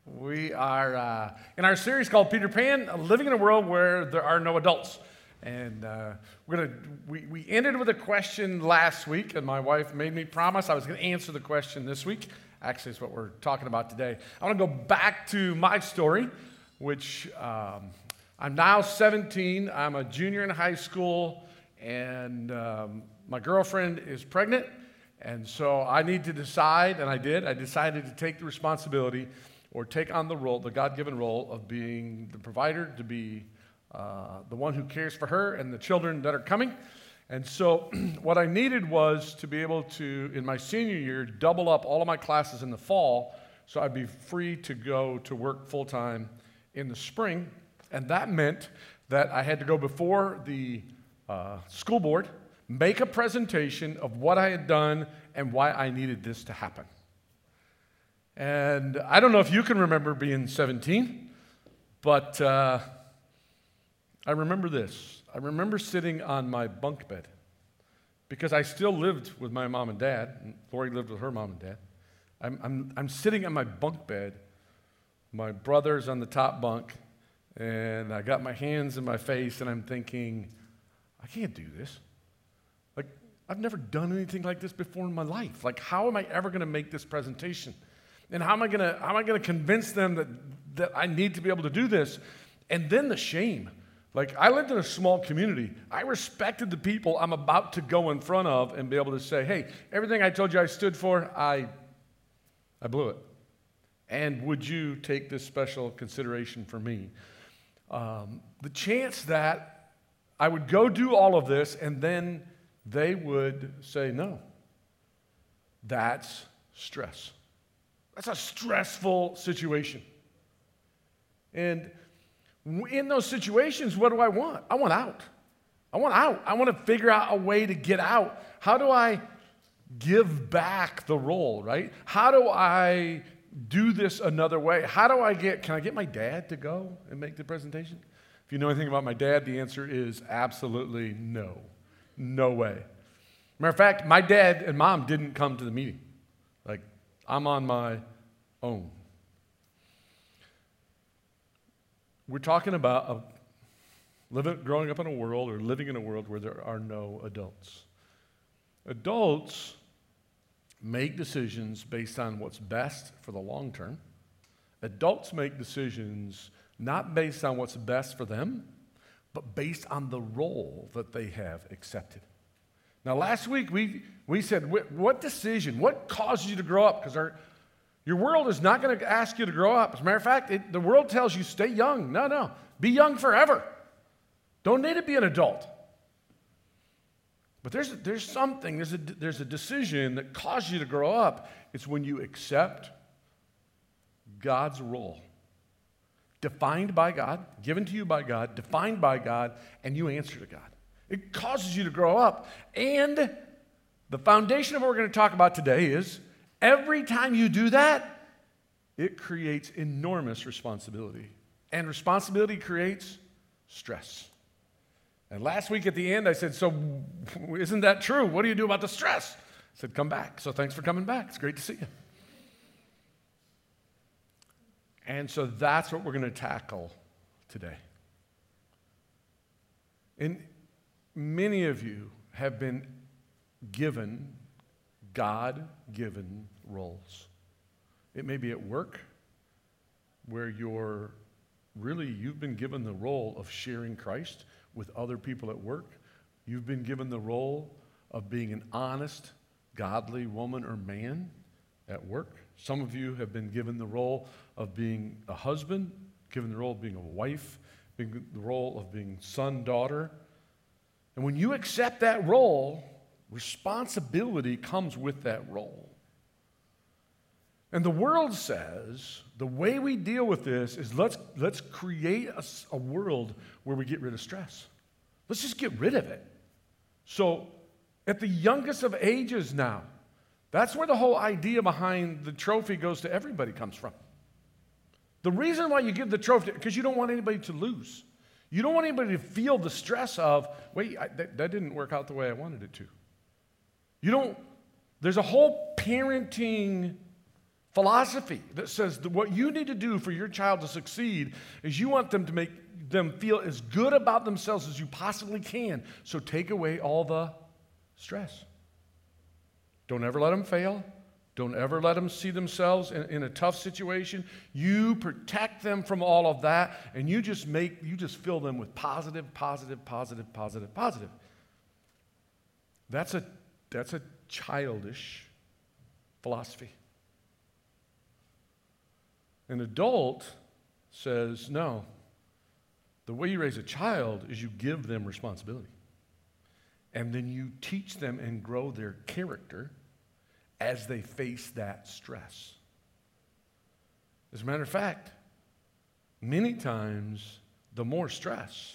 We are in our series called Peter Pan, Living in a World Where There Are No Adults. And we ended with a question last week, and my wife made me promise I was going to answer the question this week. Actually, it's what we're talking about today. I want to go back to my story, which I'm now 17. I'm a junior in high school, and my girlfriend is pregnant. And so I need to decide, and I did. I decided to take the responsibility or take on the role, the God-given role of being the provider, to be the one who cares for her and the children that are coming. And so what I needed was to be able to, in my senior year, double up all of my classes in the fall so I'd be free to go to work full-time in the spring. And that meant that I had to go before the school board, make a presentation of what I had done and why I needed this to happen. And I don't know if you can remember being 17, but I remember this. I remember sitting on my bunk bed because I still lived with my mom and dad. And Lori lived with her mom and dad. I'm sitting on my bunk bed. My brother's on the top bunk, and I got my hands in my face, and I'm thinking, I can't do this. Like, I've never done anything like this before in my life. Like, how am I ever going to make this presentation? And how am I going to convince them that I need to be able to do this? And then the shame. Like, I lived in a small community. I respected the people I'm about to go in front of and be able to say, hey, everything I told you I stood for, I blew it. And would you take this special consideration for me? The chance that I would go do all of this and then they would say no. That's stress. That's a stressful situation. And in those situations, what do I want? I want out. I want out. I want to figure out a way to get out. How do I give back the role, right? How do I do this another way? Can I get my dad to go and make the presentation? If you know anything about my dad, the answer is absolutely no. No way. Matter of fact, my dad and mom didn't come to the meeting. Like, I'm on my own. We're talking about growing up in a world or living in a world where there are no adults. Adults make decisions based on what's best for the long term. Adults make decisions not based on what's best for them, but based on the role that they have accepted. Now, last week we said, what decision, what caused you to grow up? Because your world is not going to ask you to grow up. As a matter of fact, the world tells you stay young. No, be young forever. Don't need to be an adult. But there's something, there's a decision that caused you to grow up. It's when you accept God's role, defined by God, given to you by God, defined by God, and you answer to God. It causes you to grow up. And the foundation of what we're going to talk about today is every time you do that, it creates enormous responsibility. And responsibility creates stress. And last week at the end, I said, so isn't that true? What do you do about the stress? I said, come back. So thanks for coming back. It's great to see you. And so that's what we're going to tackle today. And many of you have been given God-given roles. It may be at work where you've been given the role of sharing Christ with other people at work. You've been given the role of being an honest, godly woman or man at work. Some of you have been given the role of being a husband, given the role of being a wife, given the role of being son, daughter. And when you accept that role, responsibility comes with that role. And the world says the way we deal with this is let's create a world where we get rid of stress. Let's just get rid of it. So at the youngest of ages now, that's where the whole idea behind the trophy goes to everybody comes from. The reason why you give the trophy, because you don't want anybody to lose. You don't want anybody to feel the stress of, wait, that didn't work out the way I wanted it to. There's a whole parenting philosophy that says that what you need to do for your child to succeed is you want them to make them feel as good about themselves as you possibly can. So take away all the stress. Don't ever let them fail. Don't ever let them see themselves in a tough situation. You protect them from all of that, and you just fill them with positive, positive, positive, positive, positive. That's a childish philosophy. An adult says, no, the way you raise a child is you give them responsibility. And then you teach them and grow their character as they face that stress. As a matter of fact, many times, the more stress,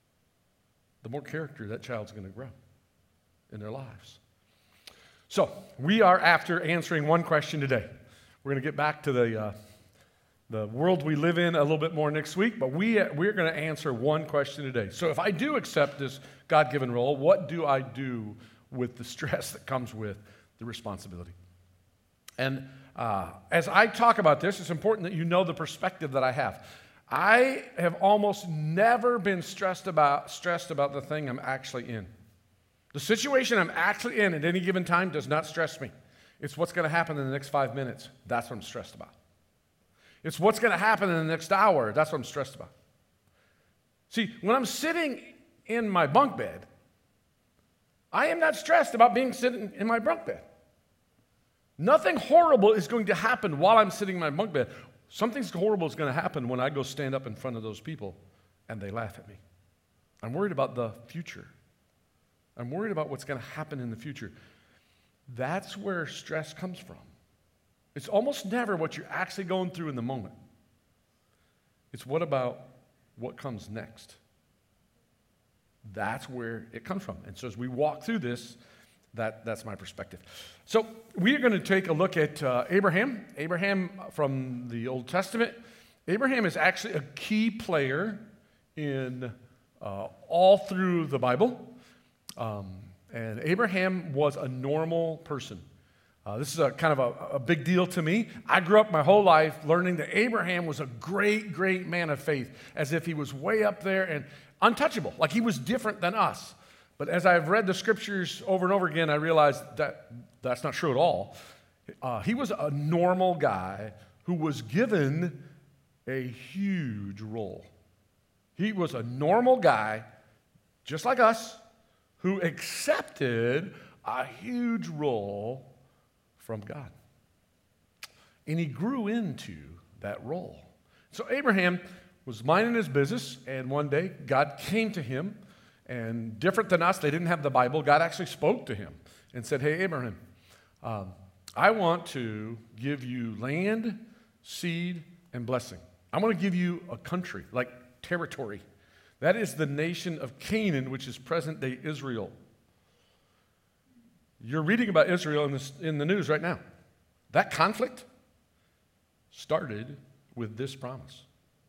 the more character that child's going to grow in their lives. So, we are after answering one question today. We're going to get back to the world we live in a little bit more next week, but we're going to answer one question today. So, if I do accept this God-given role, what do I do with the stress that comes with the responsibility? And as I talk about this, it's important that you know the perspective that I have. I have almost never been stressed about the thing I'm actually in. The situation I'm actually in at any given time does not stress me. It's what's going to happen in the next 5 minutes. That's what I'm stressed about. It's what's going to happen in the next hour. That's what I'm stressed about. See, when I'm sitting in my bunk bed, I am not stressed about being sitting in my bunk bed. Nothing horrible is going to happen while I'm sitting in my bunk bed. Something horrible is going to happen when I go stand up in front of those people and they laugh at me. I'm worried about the future. I'm worried about what's going to happen in the future. That's where stress comes from. It's almost never what you're actually going through in the moment. It's what about what comes next. That's where it comes from. And so as we walk through this, that's my perspective. So we are going to take a look at Abraham. Abraham from the Old Testament. Abraham is actually a key player in all through the Bible. And Abraham was a normal person. This is a kind of a big deal to me. I grew up my whole life learning that Abraham was a great, great man of faith, as if he was way up there and untouchable, like he was different than us. But as I've read the scriptures over and over again, I realized that that's not true at all. He was a normal guy who was given a huge role. He was a normal guy, just like us, who accepted a huge role from God. And he grew into that role. So Abraham was minding his business, and one day God came to him, and different than us, they didn't have the Bible. God actually spoke to him and said, hey, Abraham, I want to give you land, seed, and blessing. I want to give you a country, like territory. That is the nation of Canaan, which is present-day Israel. You're reading about Israel in the news right now. That conflict started with this promise.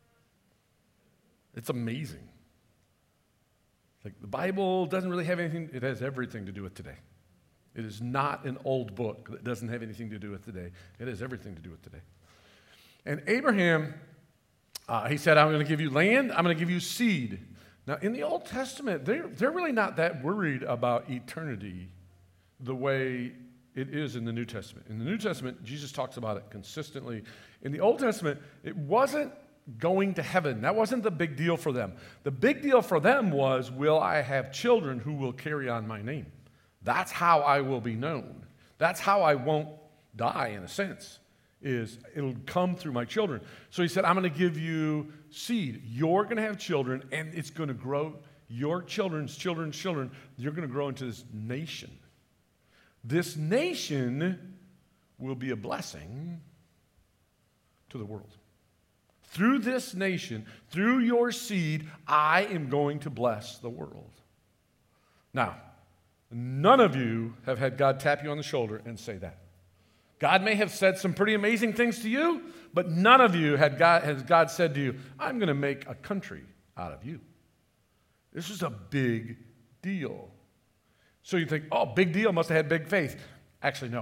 It's amazing. Like the Bible doesn't really have anything, it has everything to do with today. It is not an old book that doesn't have anything to do with today. It has everything to do with today. And Abraham, he said, I'm going to give you land, I'm going to give you seed. Now, in the Old Testament, they're really not that worried about eternity the way it is in the New Testament. In the New Testament, Jesus talks about it consistently. In the Old Testament, it wasn't going to heaven. That wasn't the big deal for them. The big deal for them was, will I have children who will carry on my name? That's how I will be known. That's how I won't die, in a sense, is it'll come through my children. So he said, I'm going to give you seed. You're going to have children, and it's going to grow. Your children's children's children, you're going to grow into this nation. This nation will be a blessing to the world. Through this nation, through your seed, I am going to bless the world. Now, none of you have had God tap you on the shoulder and say that. God may have said some pretty amazing things to you, but none of you has God said to you, I'm going to make a country out of you. This is a big deal. So you think, oh, big deal, must have had big faith. Actually, no.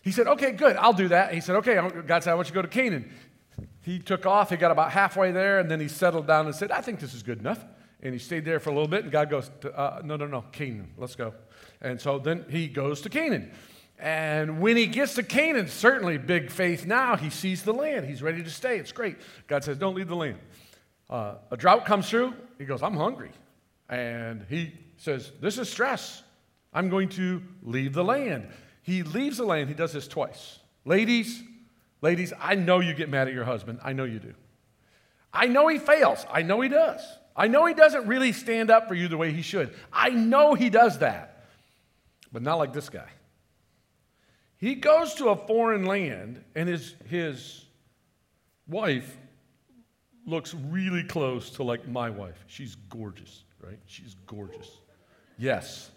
He said, okay, good, I'll do that. He said, okay, God said, I want you to go to Canaan. He took off, he got about halfway there, and then he settled down and said, I think this is good enough. And he stayed there for a little bit, and God goes, no, Canaan, let's go. And so then he goes to Canaan. And when he gets to Canaan, certainly big faith now, he sees the land. He's ready to stay. It's great. God says, don't leave the land. A drought comes through. He goes, I'm hungry. And he says, this is stress. I'm going to leave the land. He leaves the land. He does this twice. Ladies, I know you get mad at your husband. I know you do. I know he fails. I know he does. I know he doesn't really stand up for you the way he should. I know he does that. But not like this guy. He goes to a foreign land, and his wife looks really close to like my wife. She's gorgeous, right? She's gorgeous. Yes.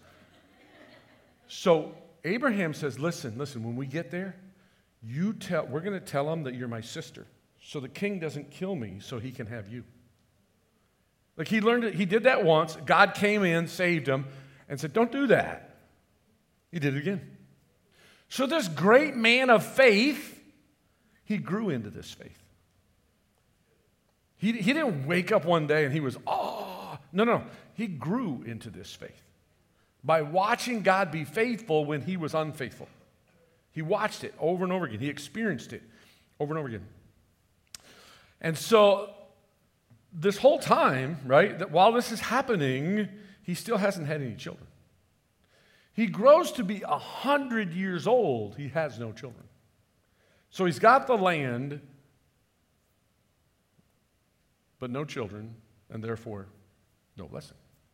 So Abraham says, listen, when we get there, we're going to tell him that you're my sister, so the king doesn't kill me, so he can have you. Like he learned it, he did that once. God came in, saved him, and said, don't do that. He did it again. So this great man of faith, he grew into this faith. He didn't wake up one day and he was, no. He grew into this faith by watching God be faithful when he was unfaithful. He watched it over and over again. He experienced it over and over again. And so this whole time, right, that while this is happening, he still hasn't had any children. He grows to be 100 years old. He has no children. So he's got the land, but no children, and therefore no blessing.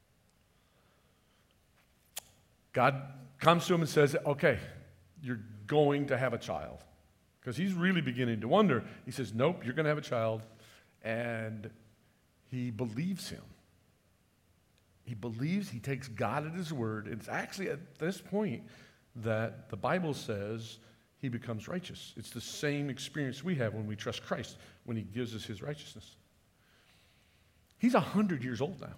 God comes to him and says, okay, you're going to have a child. Because he's really beginning to wonder. He says, nope, you're going to have a child. And he believes him. He believes, he takes God at his word. It's actually at this point that the Bible says he becomes righteous. It's the same experience we have when we trust Christ, when he gives us his righteousness. He's 100 years old now.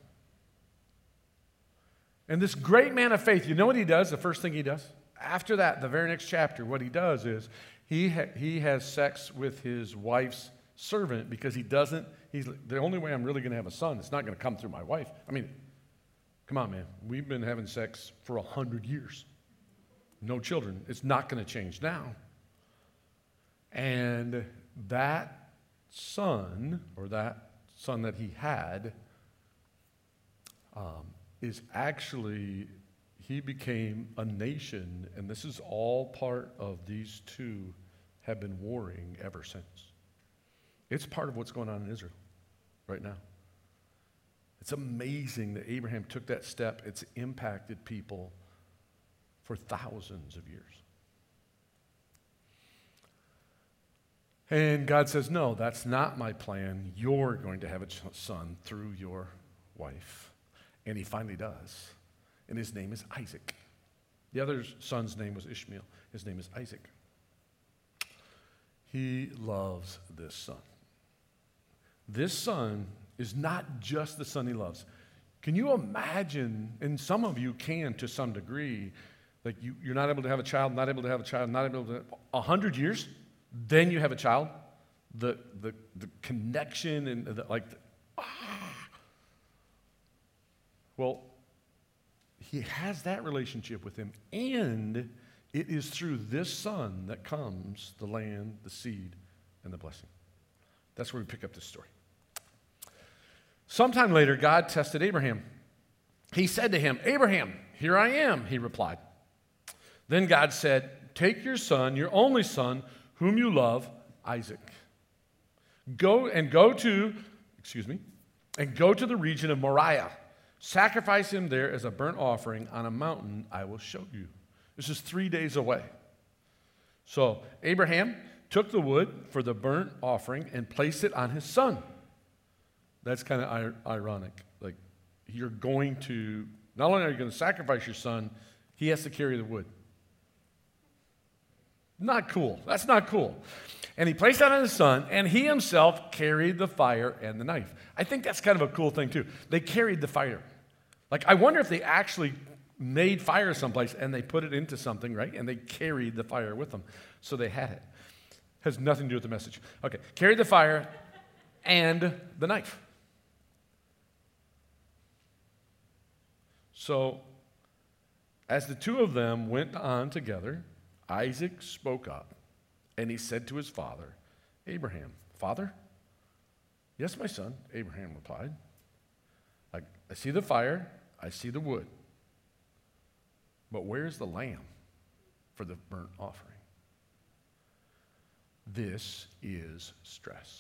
And this great man of faith, you know what he does? The first thing he does? After that, the very next chapter, what he does is he has sex with his wife's servant because he's the only way I'm really going to have a son, it's not going to come through my wife. I mean, come on, man. We've been having sex for 100 years. No children. It's not going to change now. And that son, or that son that he had, is actually, he became a nation, and this is all part of these two have been warring ever since. It's part of what's going on in Israel right now. It's amazing that Abraham took that step. It's impacted people for thousands of years. And God says, no, that's not my plan. You're going to have a son through your wife. And he finally does. And his name is Isaac. The other son's name was Ishmael. His name is Isaac. He loves this son. This son is not just the son he loves. Can you imagine, and some of you can to some degree, like you're not able to have a child, not able to have a child, not able to, 100 years, then you have a child? The connection and Well, he has that relationship with him, and it is through this son that comes the land, the seed, and the blessing. That's where we pick up this story. Sometime later, God tested Abraham. He said to him, Abraham, here I am, he replied. Then God said, take your son, your only son, whom you love, Isaac. Go to the region of Moriah. Sacrifice him there as a burnt offering on a mountain I will show you. This is 3 days away. So Abraham took the wood for the burnt offering and placed it on his son. That's kind of ironic. Like, you're going to, not only are you going to sacrifice your son, he has to carry the wood. Not cool. That's not cool. And he placed that on his son, and he himself carried the fire and the knife. I think that's kind of a cool thing, too. They carried the fire. Like, I wonder if they actually made fire someplace, and they put it into something, right? And they carried the fire with them. So they had it. Has nothing to do with the message. Okay, carried the fire and the knife. So as the two of them went on together, Isaac spoke up, and he said to his father, Abraham, Father? Yes, my son, Abraham replied. I see the fire, I see the wood, but where's the lamb for the burnt offering? This is stress.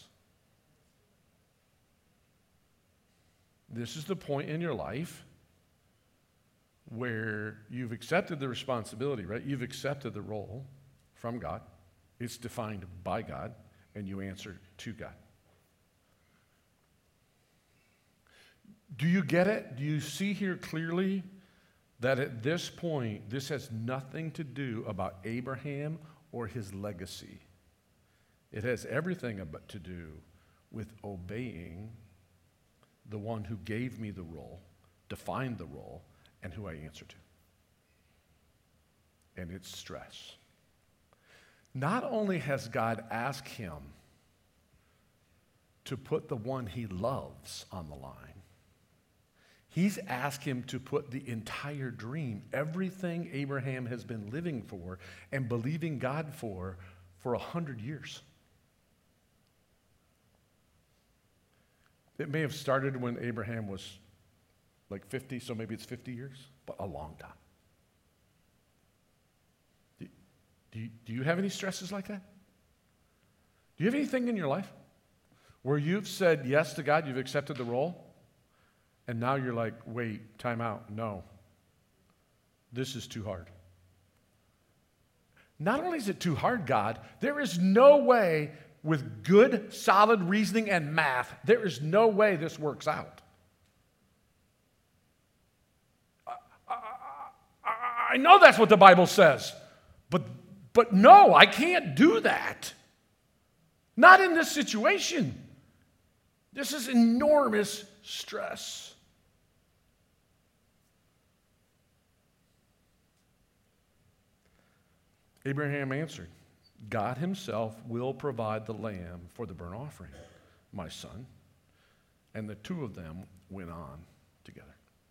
This is the point in your life where you've accepted the responsibility, right? You've accepted the role from God. It's defined by God, and you answer to God. Do you get it? Do you see here clearly that at this point, this has nothing to do about Abraham or his legacy? It has everything to do with obeying the one who gave me the role, defined the role, and who I answer to. And it's stress. Not only has God asked him to put the one he loves on the line, he's asked him to put the entire dream, everything Abraham has been living for and believing God for 100 years. It may have started when Abraham was like 50, so maybe it's 50 years, but a long time. Do you have any stresses like that? Do you have anything in your life where you've said yes to God, you've accepted the role, and now you're like, wait, time out, no. This is too hard. Not only is it too hard, God, there is no way with good, solid reasoning and math, there is no way this works out. I know that's what the Bible says, but no, I can't do that. Not in this situation. This is enormous stress. Abraham answered, God himself will provide the lamb for the burnt offering, my son. And the two of them went on together.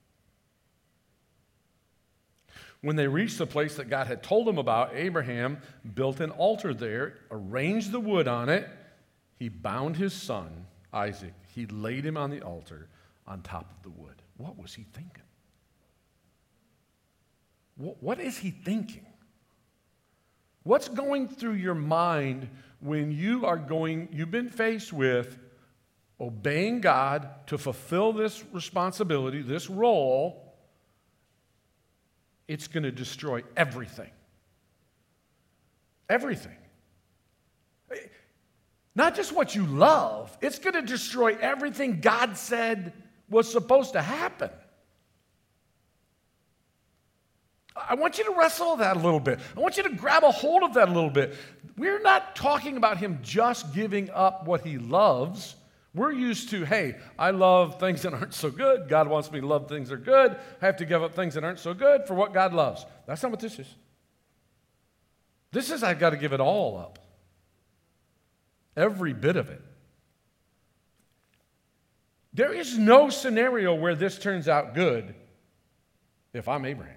When they reached the place that God had told them about, Abraham built an altar there, arranged the wood on it. He bound his son, Isaac. He laid him on the altar on top of the wood. What was he thinking? What is he thinking? What's going through your mind when you've been faced with obeying God to fulfill this responsibility, this role? It's going to destroy everything. Everything. Not just what you love, it's going to destroy everything God said was supposed to happen. I want you to wrestle with that a little bit. I want you to grab a hold of that a little bit. We're not talking about him just giving up what he loves. We're used to, hey, I love things that aren't so good. God wants me to love things that are good. I have to give up things that aren't so good for what God loves. That's not what this is. This is I've got to give it all up. Every bit of it. There is no scenario where this turns out good if I'm Abraham.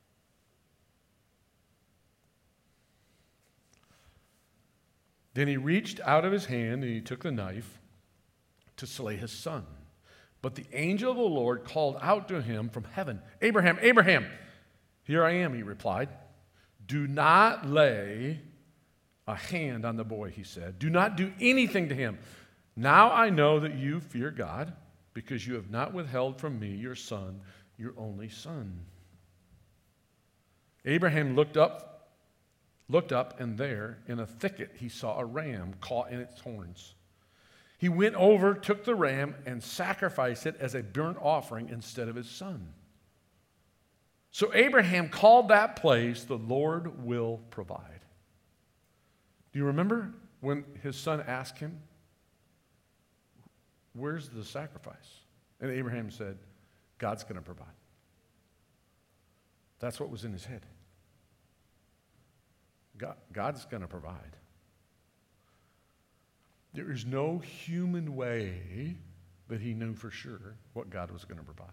Then he reached out of his hand and he took the knife to slay his son. But the angel of the Lord called out to him from heaven, Abraham, Abraham. Here I am, he replied. Do not lay a hand on the boy, he said. Do not do anything to him. Now I know that you fear God because you have not withheld from me your son, your only son. Abraham looked up, and there in a thicket he saw a ram caught in its horns. He went over, took the ram, and sacrificed it as a burnt offering instead of his son. So Abraham called that place, the Lord will provide. Do you remember when his son asked him, where's the sacrifice? And Abraham said, God's going to provide. That's what was in his head. God's going to provide. There is no human way that he knew for sure what God was going to provide.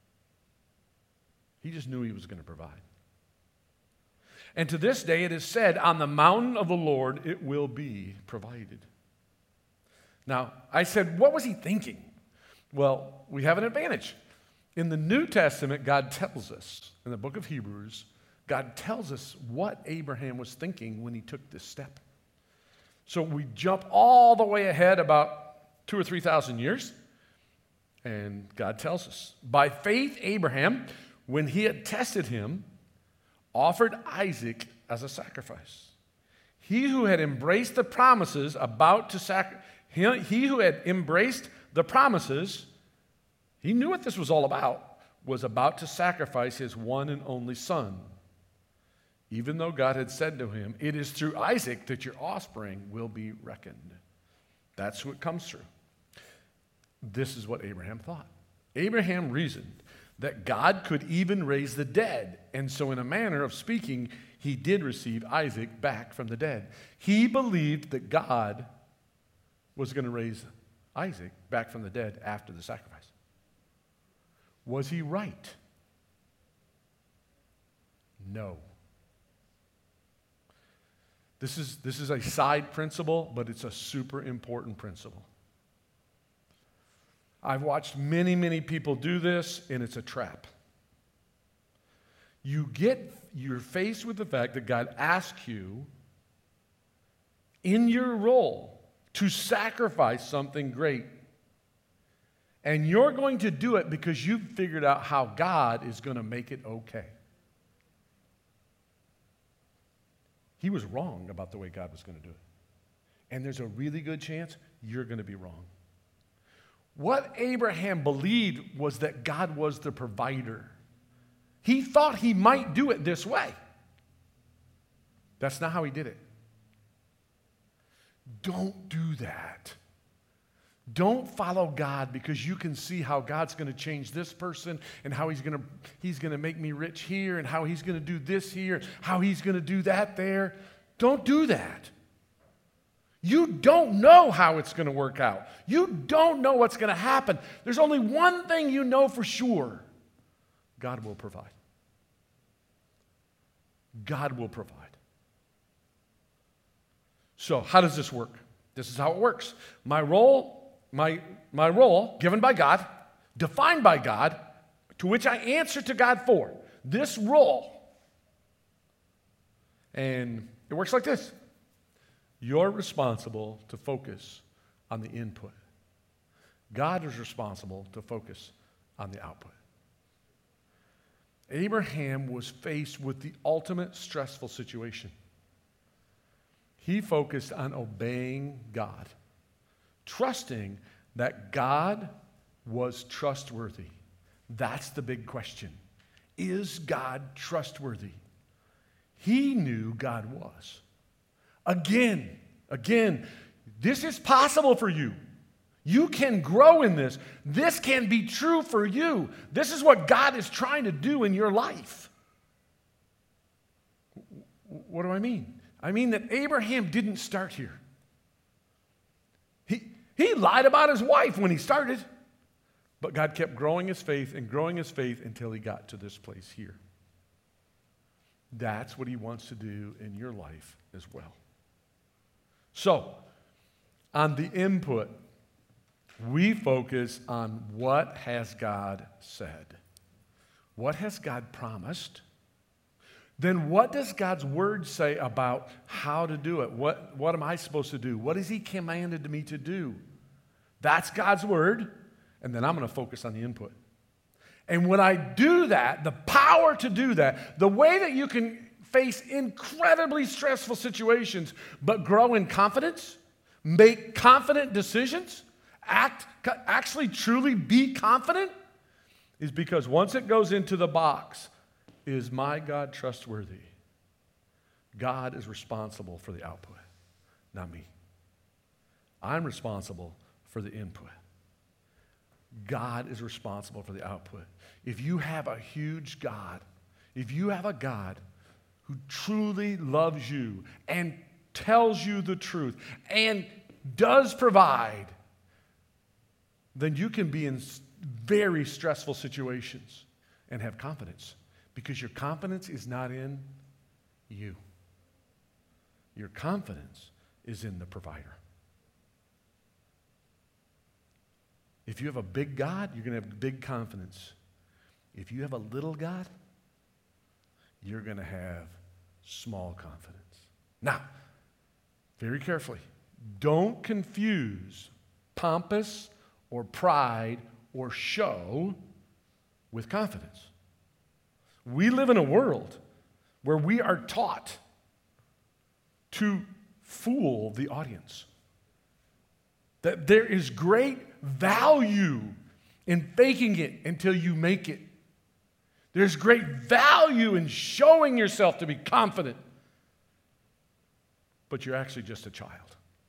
He just knew he was going to provide. And to this day it is said, on the mountain of the Lord it will be provided. Now, I said, what was he thinking? Well, we have an advantage. In the New Testament, God tells us, in the book of Hebrews, God tells us what Abraham was thinking when he took this step. So we jump all the way ahead about 2,000 or 3,000 years, and God tells us, by faith Abraham, when he had tested him, offered Isaac as a sacrifice. He who had embraced the promises he who had embraced the promises, he knew what this was all about, was about to sacrifice his one and only son. Even though God had said to him, it is through Isaac that your offspring will be reckoned. That's who it comes through. This is what Abraham thought. Abraham reasoned that God could even raise the dead, and so in a manner of speaking, he did receive Isaac back from the dead. He believed that God was going to raise Isaac back from the dead after the sacrifice. Was he right? No. This is a side principle, but it's a super important principle. I've watched many, many people do this, and it's a trap. You're faced with the fact that God asks you in your role to sacrifice something great. And you're going to do it because you've figured out how God is going to make it okay. He was wrong about the way God was going to do it. And there's a really good chance you're going to be wrong. What Abraham believed was that God was the provider. He thought he might do it this way. That's not how he did it. Don't do that. Don't follow God because you can see how God's going to change this person and how he's going to make me rich here and how he's going to do this here, how he's going to do that there. Don't do that. You don't know how it's going to work out. You don't know what's going to happen. There's only one thing you know for sure. God will provide. God will provide. So, how does this work? This is how it works. My role given by God, defined by God, to which I answer to God for. This role. And it works like this. You're responsible to focus on the input. God is responsible to focus on the output. Abraham was faced with the ultimate stressful situation. He focused on obeying God, trusting that God was trustworthy. That's the big question. Is God trustworthy? He knew God was. Again, this is possible for you. You can grow in this. This can be true for you. This is what God is trying to do in your life. What do I mean? I mean that Abraham didn't start here. He lied about his wife when he started, but God kept growing his faith until he got to this place here. That's what he wants to do in your life as well. So, on the input, we focus on what has God said. What has God promised? Then what does God's word say about how to do it? What am I supposed to do? What has he commanded me to do? That's God's word, and then I'm going to focus on the input. And when I do that, the power to do that, the way that you can face incredibly stressful situations but grow in confidence, make confident decisions, actually truly be confident, is because once it goes into the box, is my God trustworthy? God is responsible for the output, not me. I'm responsible for the input. God is responsible for the output. If you have a huge God, if you have a God who truly loves you and tells you the truth and does provide, then you can be in very stressful situations and have confidence, because your confidence is not in you. Your confidence is in the provider. If you have a big God, you're going to have big confidence. If you have a little God, you're going to have small confidence. Now, very carefully, don't confuse pompous or pride or show with confidence. We live in a world where we are taught to fool the audience. That there is great value in faking it until you make it. There's great value in showing yourself to be confident, but you're actually just a child.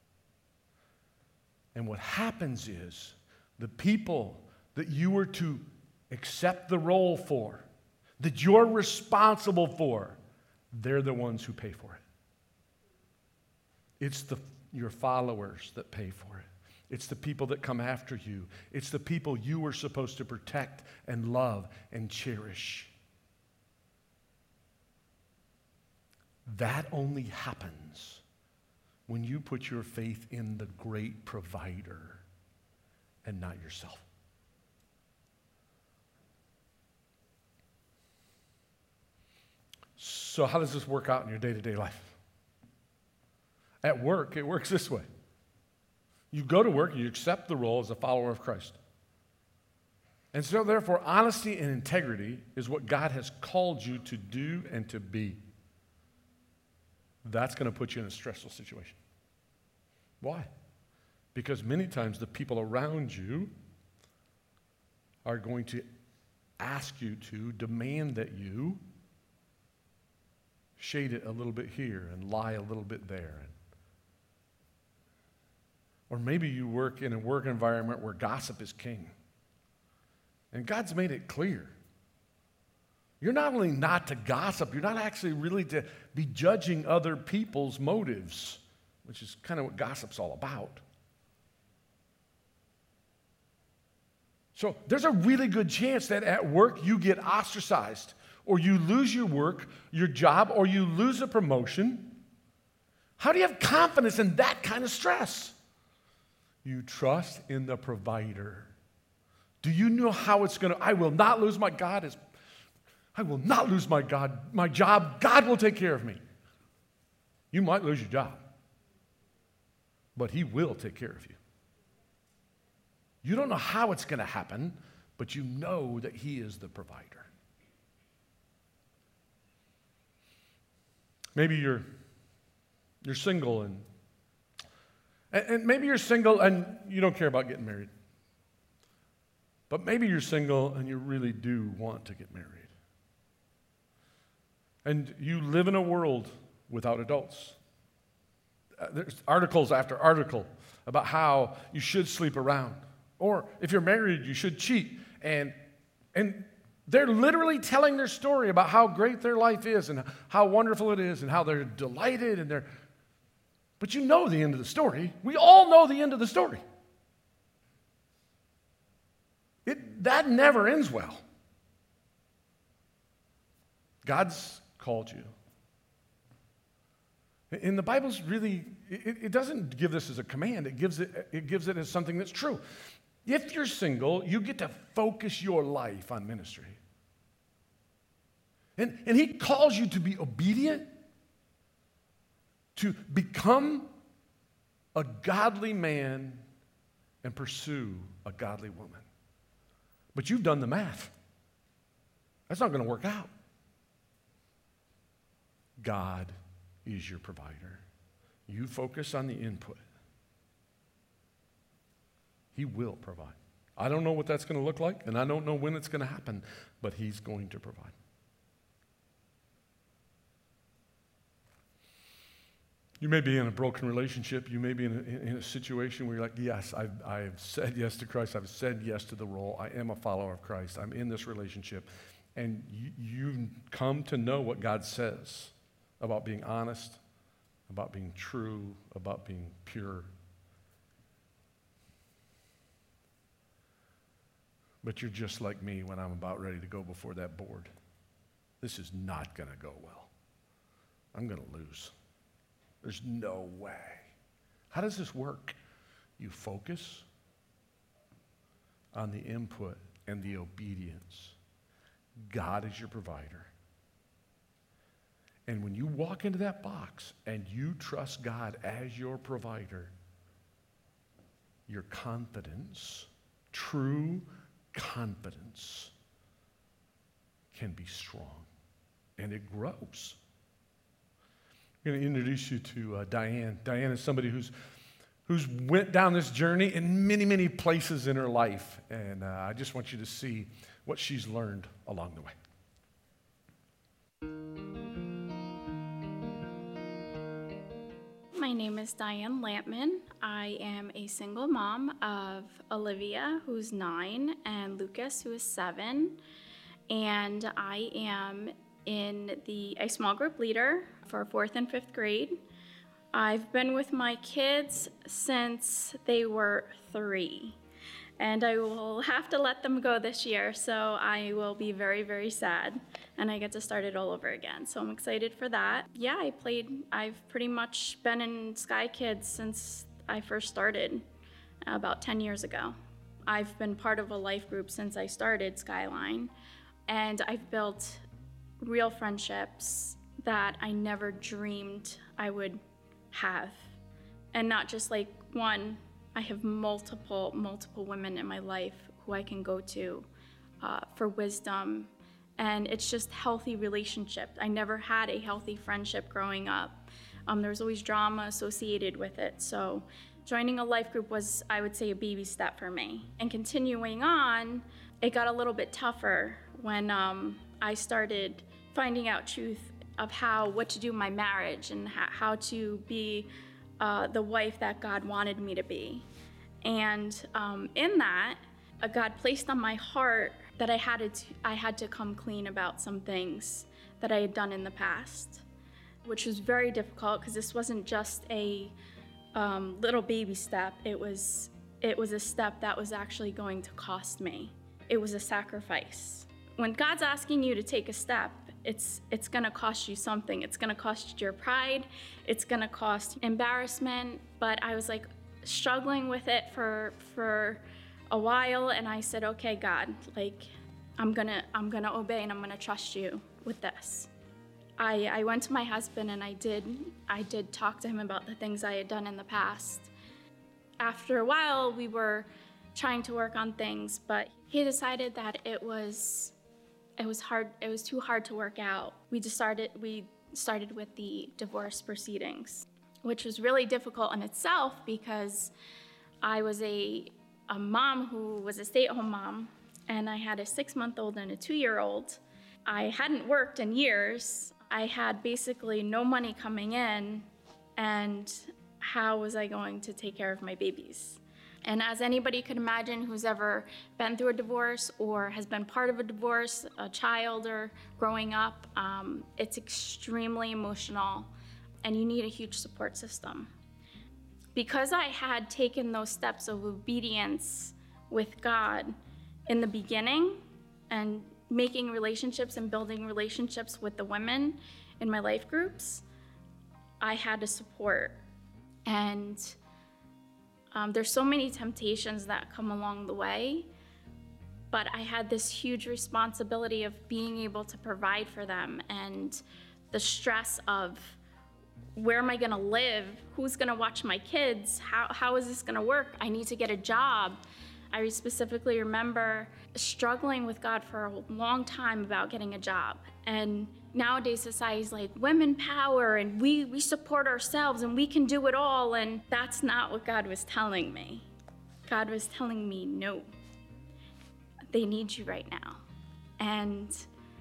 And what happens is the people that you were to accept the role for, that you're responsible for, they're the ones who pay for it. It's your followers that pay for it. It's the people that come after you. It's the people you were supposed to protect and love and cherish. That only happens when you put your faith in the great provider and not yourself. So how does this work out in your day-to-day life? At work, it works this way. You go to work and you accept the role as a follower of Christ. And so therefore, honesty and integrity is what God has called you to do and to be. That's going to put you in a stressful situation. Why? Because many times the people around you are going to ask you to, demand that you shade it a little bit here and lie a little bit there. Or maybe you work in a work environment where gossip is king. And God's made it clear. You're not only not to gossip, you're not actually really to be judging other people's motives, which is kind of what gossip's all about. So there's a really good chance that at work you get ostracized, or you lose your work, your job, or you lose a promotion. How do you have confidence in that kind of stress? You trust in the provider. Do you know how it's going to? I will not lose my God. I will not lose my God, my job. God will take care of me. You might lose your job, but He will take care of you. You don't know how it's going to happen, but you know that He is the provider. Maybe you're single and maybe you're single and you don't care about getting married. But maybe you're single and you really do want to get married. And you live in a world without adults. There's articles after article about how you should sleep around. Or if you're married, you should cheat. And they're literally telling their story about how great their life is and how wonderful it is and how they're delighted and they're... But you know the end of the story. We all know the end of the story. That never ends well. God's called you. And the Bible's really, it doesn't give this as a command. It gives it as something that's true. If you're single, you get to focus your life on ministry. And He calls you to be obedient, to become a godly man and pursue a godly woman. But you've done the math. That's not going to work out. God is your provider. You focus on the input. He will provide. I don't know what that's going to look like, and I don't know when it's going to happen, but He's going to provide. You may be in a broken relationship. You may be in a situation where you're like, yes, I've said yes to Christ. I've said yes to the role. I am a follower of Christ. I'm in this relationship. And you come to know what God says about being honest, about being true, about being pure. But you're just like me when I'm about ready to go before that board. This is not going to go well. I'm going to lose. There's no way. How does this work? You focus on the input and the obedience. God is your provider. And when you walk into that box and you trust God as your provider, your confidence, true confidence, can be strong. And it grows. I'm going to introduce you to Diane. Diane is somebody who's went down this journey in many, many places in her life. And I just want you to see what she's learned along the way. My name is Diane Lampman. I am a single mom of Olivia, who's 9, and Lucas, who is 7. And I am a small group leader for 4th and 5th grade. I've been with my kids since they were 3. And I will have to let them go this year, so I will be very, very sad. And I get to start it all over again. So I'm excited for that. Yeah, I've pretty much been in Sky Kids since I first started about 10 years ago. I've been part of a life group since I started Skyline. And I've built real friendships that I never dreamed I would have. And not just like one. I have multiple women in my life who I can go to for wisdom, and it's just healthy relationship. I never had a healthy friendship growing up. There was always drama associated with it, so joining a life group was, I would say, a baby step for me. And continuing on, it got a little bit tougher when I started finding out truth of what to do in my marriage and how to be the wife that God wanted me to be. And in that, God placed on my heart that I had to come clean about some things that I had done in the past, which was very difficult because this wasn't just a little baby step. It was a step that was actually going to cost me. It was a sacrifice. When God's asking you to take a step, it's going to cost you something. It's going to cost you your pride. It's going to cost embarrassment. But I was like struggling with it for a while, and I said, okay, God, like I'm gonna obey and I'm gonna trust you with this. I went to my husband and I did talk to him about the things I had done in the past. After a while, we were trying to work on things, but he decided that it was hard. It was too hard to work out. We started with the divorce proceedings, which was really difficult in itself because I was a mom who was a stay-at-home mom, and I had a 6-month-old and a 2-year-old. I hadn't worked in years. I had basically no money coming in, and how was I going to take care of my babies? And as anybody could imagine who's ever been through a divorce or has been part of a divorce, a child or growing up, it's extremely emotional, and you need a huge support system. Because I had taken those steps of obedience with God in the beginning and making relationships and building relationships with the women in my life groups, I had a support. And there's so many temptations that come along the way, but I had this huge responsibility of being able to provide for them, and the stress of where am I gonna live? Who's gonna watch my kids? How is this gonna work? I need to get a job. I specifically remember struggling with God for a long time about getting a job. And nowadays society's like women power and we support ourselves and we can do it all. And that's not what God was telling me. God was telling me, no, they need you right now. And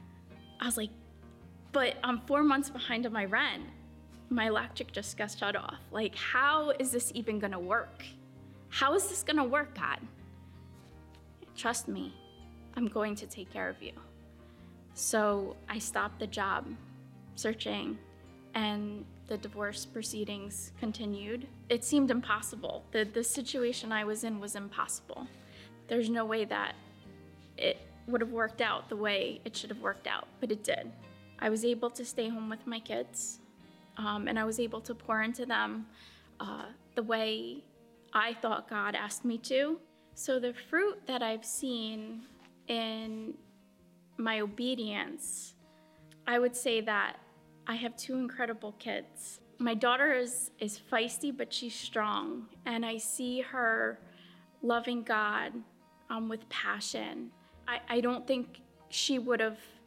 I was like, but I'm 4 months behind on my rent. My electric just got shut off. Like, how is this even gonna work? How is this gonna work, God? Trust me, I'm going to take care of you. So I stopped the job searching, and the divorce proceedings continued. It seemed impossible. The situation I was in was impossible. There's no way that it would have worked out the way it should have worked out, but it did. I was able to stay home with my kids, and I was able to pour into them the way I thought God asked me to. So the fruit that I've seen in my obedience, I would say that I have two incredible kids. My daughter is feisty, but she's strong, and I see her loving God with passion. I don't think she would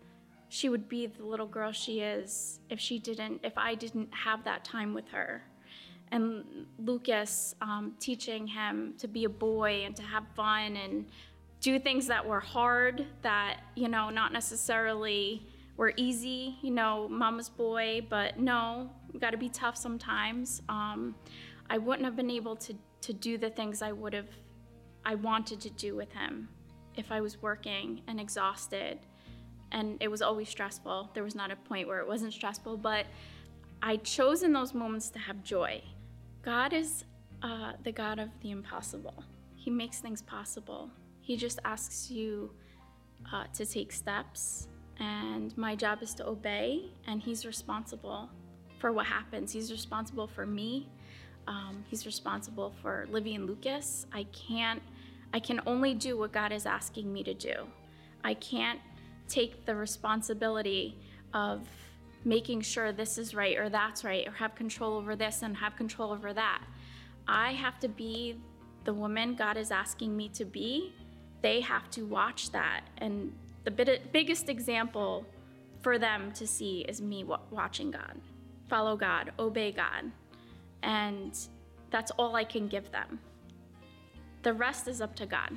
be the little girl she is if I didn't have that time with her. And Lucas, teaching him to be a boy and to have fun and do things that were hard, that, not necessarily were easy, mama's boy, but no, we got to be tough sometimes. I wouldn't have been able to do the things I wanted to do with him if I was working and exhausted. And it was always stressful. There was not a point where it wasn't stressful, but I chose in those moments to have joy. God is the God of the impossible. He makes things possible. He just asks you to take steps, and my job is to obey, and he's responsible for what happens. He's responsible for me. He's responsible for Livy and Lucas. I can only do what God is asking me to do. I can't take the responsibility of making sure this is right or that's right, or have control over this and have control over that. I have to be the woman God is asking me to be. They have to watch that. And the biggest example for them to see is me watching God, follow God, obey God. And that's all I can give them. The rest is up to God.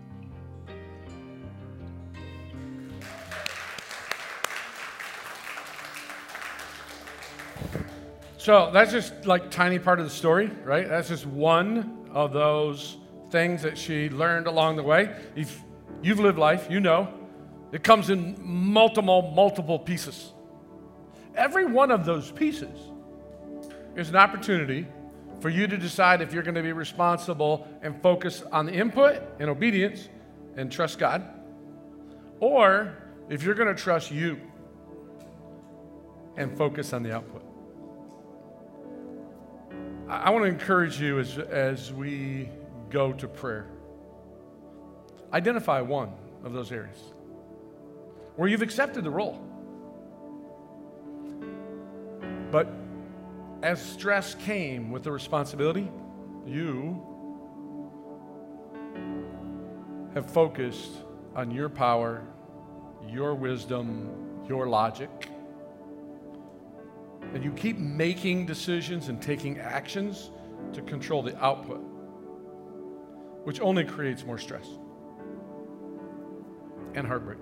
So that's just like tiny part of the story, right? That's just one of those things that she learned along the way. If you've lived life, you know it comes in multiple pieces. Every one of those pieces is an opportunity for you to decide if you're going to be responsible and focus on the input and obedience and trust God, or if you're going to trust you and focus on the output. I want to encourage you as we go to prayer. Identify one of those areas where you've accepted the role. But as stress came with the responsibility, you have focused on your power, your wisdom, your logic. And you keep making decisions and taking actions to control the output, which only creates more stress and heartbreak.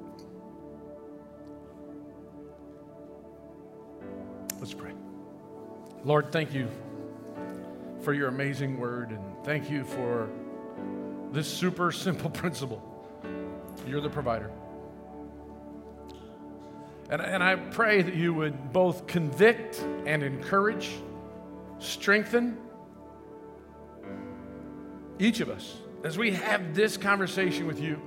Let's pray. Lord, thank you for your amazing word, and thank you for this super simple principle. You're the provider. And I pray that you would both convict and encourage, strengthen each of us as we have this conversation with you.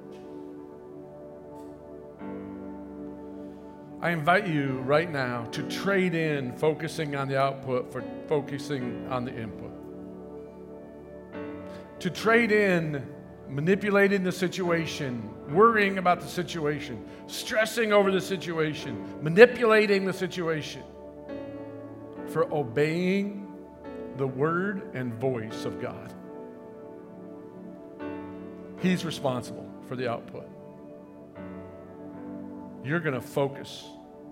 I invite you right now to trade in focusing on the output for focusing on the input. To trade in manipulating the situation, worrying about the situation, stressing over the situation, manipulating the situation, for obeying the word and voice of God. He's responsible for the output. You're going to focus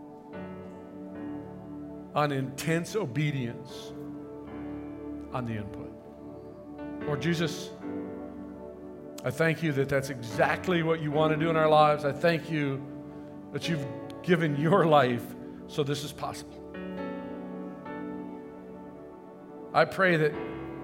on intense obedience on the input. Lord Jesus, I thank you that that's exactly what you want to do in our lives. I thank you that you've given your life so this is possible. I pray that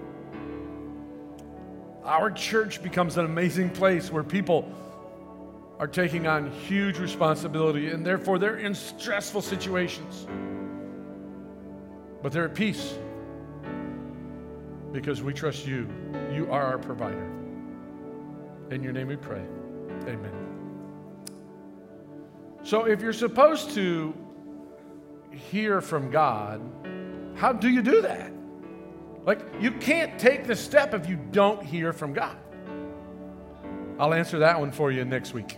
our church becomes an amazing place where people are taking on huge responsibility, and therefore they're in stressful situations. But they're at peace because we trust you. You are our provider. In your name we pray. Amen. So if you're supposed to hear from God, how do you do that? Like, you can't take the step if you don't hear from God. I'll answer that one for you next week.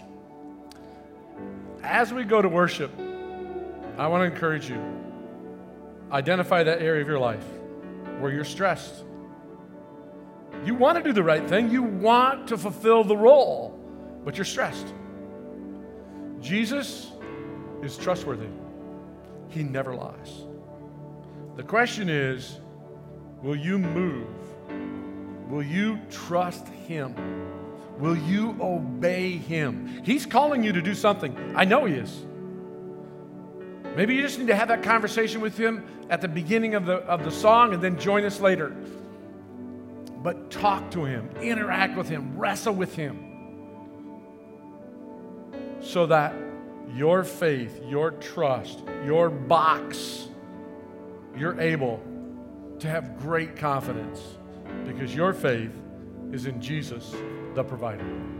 As we go to worship, I want to encourage you. Identify that area of your life where you're stressed. You want to do the right thing. You want to fulfill the role, but you're stressed. Jesus is trustworthy. He never lies. The question is, will you move? Will you trust Him? Will you obey Him? He's calling you to do something. I know He is. Maybe you just need to have that conversation with Him at the beginning of the song and then join us later. But talk to Him, interact with Him, wrestle with Him, so that your faith, your trust, your box, you're able to have great confidence because your faith is in Jesus, the provider.